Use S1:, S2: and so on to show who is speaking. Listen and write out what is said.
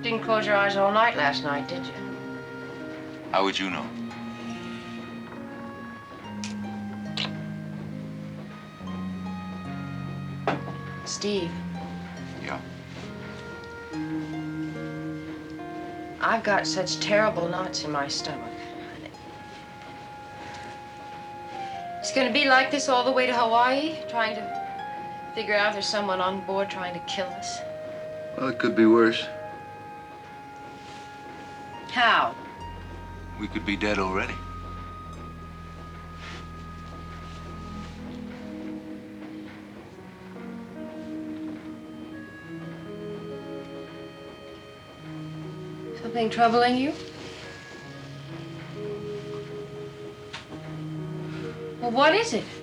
S1: didn't close your eyes all night last night, did you?
S2: How would you know?
S1: Steve.
S2: Yeah.
S1: I've got such terrible knots in my stomach. It's gonna be like this all the way to Hawaii, trying to figure out if there's someone on board trying to kill us.
S3: Well, it could be worse.
S1: How?
S2: We could be dead already.
S1: Something troubling you? Well, what is it?